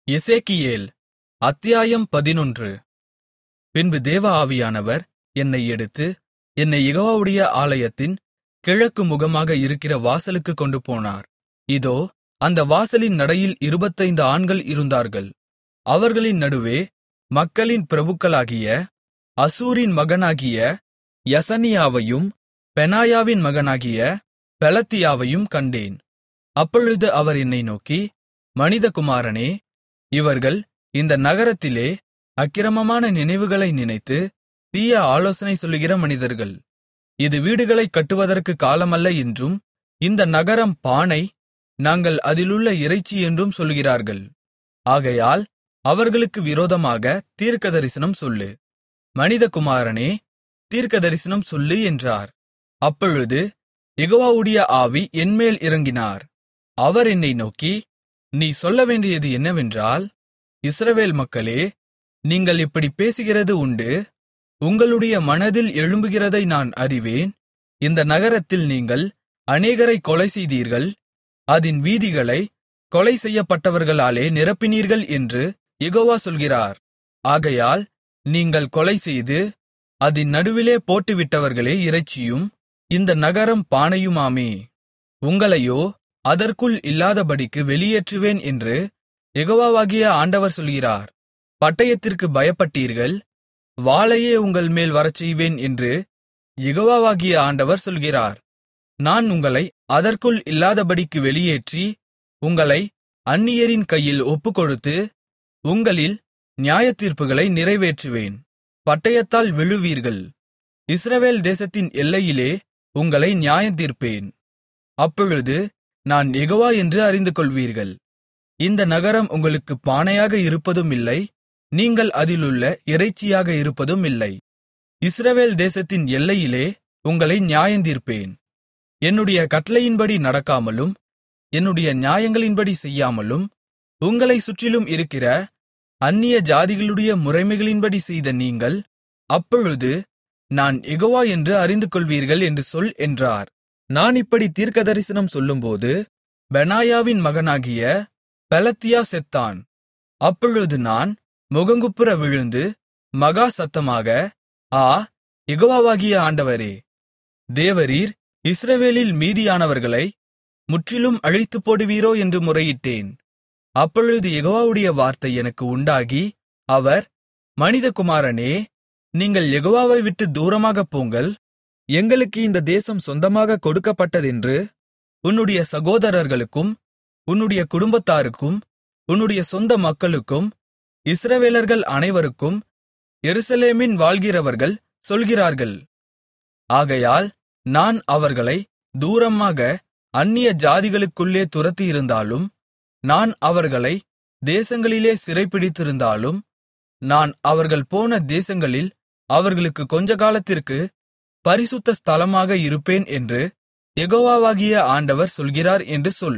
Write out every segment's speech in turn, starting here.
எசேக்கியேல் அத்தியாயம் 11. பின்பு தேவ ஆவியானவர் என்னை எடுத்து, என்னைக் யெகோவாவுடைய ஆலயத்தின் கிழக்கு முகமாக இருக்கிற வாசலுக்குக் கொண்டுபோனார். இதோ, அந்த வாசலின் நடையில் 25 ஆண்கள் இருந்தார்கள். அவர்களின் நடுவே மக்களின் பிரபுக்களாகிய அசூரின் மகனாகிய யசனியாவையும் பெனாயாவின் மகனாகிய பெலத்தியாவையும் கண்டேன். அப்பொழுது அவர் என்னை நோக்கி, மனிதகுமாரனே, இவர்கள் இந்த நகரத்திலே அக்கிரமமான நினைவுகளை நினைத்து தீய ஆலோசனை சொல்லுகிற மனிதர்கள். இது வீடுகளைக் கட்டுவதற்கு காலமல்ல என்றும், இந்த நகரம் பானை, நாங்கள் அதிலுள்ள இறைச்சி என்றும் சொல்லுகிறார்கள். ஆகையால் அவர்களுக்கு விரோதமாக தீர்க்கதரிசனம் சொல்லு. மனிதகுமாரனே, தீர்க்கதரிசனம் சொல்லு என்றார். அப்பொழுது யெகோவாவுடைய ஆவி என்மேல் இறங்கினார். அவர் என்னை நோக்கி, நீ சொல்லவேண்டியது என்னவென்றால், இஸ்ரவேல் மக்களே, நீங்கள் இப்படிப் பேசுகிறது உண்டு. உங்களுடைய மனதில் எழும்புகிறதை நான் அறிவேன். இந்த நகரத்தில் நீங்கள் அநேகரைக் கொலை செய்தீர்கள், அதின் வீதிகளைக் கொலை செய்யப்பட்டவர்களாலே நிரப்பினீர்கள் என்று யெகோவா சொல்கிறார். ஆகையால் நீங்கள் கொலைசெய்து அதின் நடுவிலே போட்டுவிட்டவர்களே இறைச்சியும் இந்த நகரம் பானையுமாமே. உங்களையோ அதற்குள் இல்லாதபடிக்கு வெளியேற்றுவேன் என்று யெகோவாகிய ஆண்டவர் சொல்கிறார். பட்டயத்திற்குப் பயப்பட்டீர்கள், வாளையே உங்கள்மேல் வரச்செய்வேன் என்று யெகோவாகிய ஆண்டவர் சொல்கிறார். நான் உங்களை அதற்குள் இல்லாதபடிக்கு வெளியேற்றி, உங்களை அந்நியரின் கையில் ஒப்புக்கொடுத்து, உங்களில் நியாயத்தீர்ப்புகளை நிறைவேற்றுவேன். பட்டயத்தால் விழுவீர்கள். இஸ்ரவேல் தேசத்தின் எல்லையிலே உங்களை நியாயந்தீர்ப்பேன். அப்பொழுது நான் யெகோவா என்று அறிந்துகொள்வீர்கள். இந்த நகரம் உங்களுக்குப் பானையாக இருப்பதுமில்லை, நீங்கள் அதிலுள்ள இறைச்சியாக இருப்பதுமில்லை. இஸ்ரவேல் தேசத்தின் எல்லையிலே உங்களை நியாயந்தீர்ப்பேன். என்னுடைய கட்டளையின்படி நடக்காமலும் என்னுடைய நியாயங்களின்படி செய்யாமலும் உங்களைச் சுற்றிலும் இருக்கிற அந்நிய ஜாதிகளுடைய முறைமைகளின்படி செய்த நீங்கள், அப்பொழுது நான் யெகோவா என்று அறிந்துகொள்வீர்கள் என்று சொல் என்றார். நான் இப்படி தீர்க்கதரிசனம் சொல்லும்போது பெனாயாவின் மகனாகிய பெலத்தியா செத்தான். அப்பொழுது நான் முகங்குப்புற விழுந்து மகா சத்தமாக, ஆ, யெகோவாகிய ஆண்டவரே, தேவரீர் இஸ்ரவேலில் மீதியானவர்களை முற்றிலும் அழித்துப் போடுவீரோ என்று முறையிட்டேன். அப்பொழுது யெகோவாவுடைய வார்த்தை எனக்கு உண்டாகி, அவர், மனிதகுமாரனே, நீங்கள் யெகோவாவை விட்டு தூரமாகப் போங்கள். எங்களுக்கு இந்த தேசம் சொந்தமாகக் கொடுக்கப்பட்டதென்று உன்னுடைய சகோதரர்களுக்கும் உன்னுடைய குடும்பத்தாருக்கும் உன்னுடைய சொந்த மக்களுக்கும் இஸ்ரவேலர்கள் அனைவருக்கும் எருசலேமின் வாழ்கிறவர்கள் சொல்கிறார்கள். ஆகையால் நான் அவர்களை தூரமாக அந்நிய ஜாதிகளுக்குள்ளே துரத்தியிருந்தாலும், நான் அவர்களை தேசங்களிலே சிறைப்பிடித்திருந்தாலும், நான் அவர்கள் போன தேசங்களில் அவர்களுக்கு கொஞ்ச காலத்திற்கு பரிசுத்த ஸ்தலமாக இருப்பேன் என்று யெகோவாகிய ஆண்டவர் சொல்கிறார் என்று சொல்.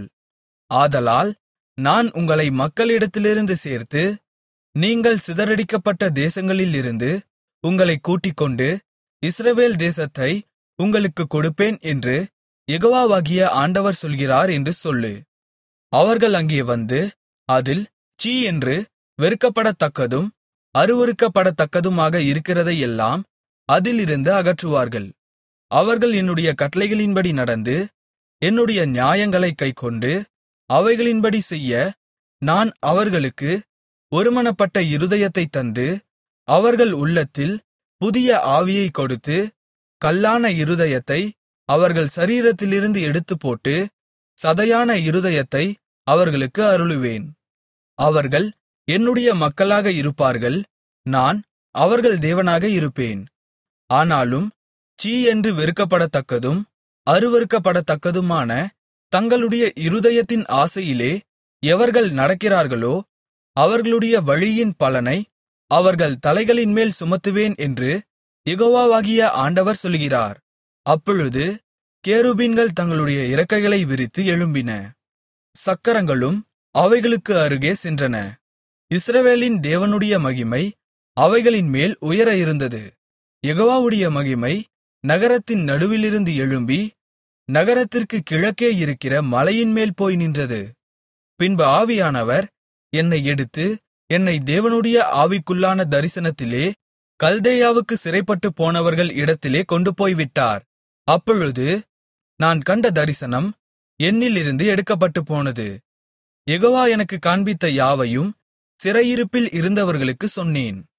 ஆதலால் நான் உங்களை மக்களிடத்திலிருந்து சேர்த்து, நீங்கள் சிதறடிக்கப்பட்ட தேசங்களிலிருந்து உங்களைக் கூட்டிக்கொண்டு இஸ்ரவேல் தேசத்தை உங்களுக்குக் கொடுப்பேன் என்று யெகோவாகிய ஆண்டவர் சொல்கிறார் என்று சொல்லு. அவர்கள் அங்கே வந்து அதில் சீ என்று வெறுக்கப்படத்தக்கதும் அருவருக்கப்படத்தக்கதுமாக இருக்கிறதையெல்லாம் அதிலிருந்து அகற்றுவார்கள். அவர்கள் என்னுடைய கட்டளைகளின்படி நடந்து என்னுடைய நியாயங்களைக் கைக்கொண்டு அவைகளின்படி செய்ய நான் அவர்களுக்கு ஒருமனப்பட்ட இருதயத்தைத் தந்து, அவர்கள் உள்ளத்தில் புதிய ஆவியைக் கொடுத்து, கல்லான இருதயத்தை அவர்கள் சரீரத்திலிருந்து எடுத்துப்போட்டு சதையான இருதயத்தை அவர்களுக்கு அருளுவேன். அவர்கள் என்னுடைய மக்களாக இருப்பார்கள், நான் அவர்கள் தேவனாக இருப்பேன். ஆனாலும் சீ என்று வெறுக்கப்படத்தக்கதும் அருவருக்கப்படத்தக்கதுமான தங்களுடைய இருதயத்தின் ஆசையிலே எவர்கள் நடக்கிறார்களோ, அவர்களுடைய வழியின் பலனை அவர்கள் தலைகளின்மேல் சுமத்துவேன் என்று யெகோவாகிய ஆண்டவர் சொல்கிறார். அப்பொழுது கேருபீன்கள் தங்களுடைய இறக்கைகளை விரித்து எழும்பின, சக்கரங்களும் அவைகளுக்கு அருகே சென்றன. இஸ்ரவேலின் தேவனுடைய மகிமை அவைகளின்மேல் உயர இருந்தது. யெகோவாவுடைய மகிமை நகரத்தின் நடுவிலிருந்து எழும்பி நகரத்திற்கு கிழக்கே இருக்கிற மலையின்மேல் போய் நின்றது. பின்பு ஆவியானவர் என்னை எடுத்து என்னை தேவனுடைய ஆவிக்குள்ளான தரிசனத்திலே கல்தேயாவுக்கு சிறைப்பட்டுப் போனவர்கள் இடத்திலே கொண்டுபோய்விட்டார். அப்பொழுது நான் கண்ட தரிசனம் என்னிலிருந்து எடுக்கப்பட்டுப் போனது. யெகோவா எனக்குக் காண்பித்த யாவையும் சிறையிருப்பில் இருந்தவர்களுக்குச் சொன்னேன்.